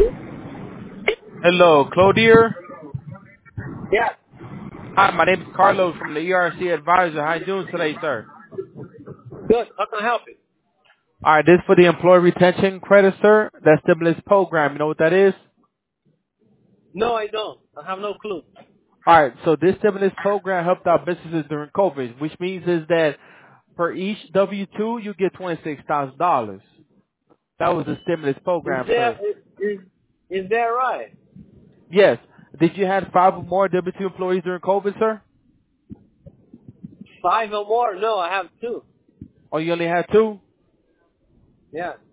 Hello, Clodier. Yeah. Hi, my name is Carlos from the ERC Advisor. How you doing today, sir? Good. How can I help you? All right, this is for the employee retention credit, sir. That stimulus program. You know what that is? No, I don't. I have no clue. All right, so this stimulus program helped out businesses during COVID, which means is that for each W-2, you get $26,000. That was the stimulus Is program, there sir. is that right? Yes. Did you have 5 or more W-2 employees during COVID, sir? 5 or more? No, I have 2. Or you only had 2? Yeah.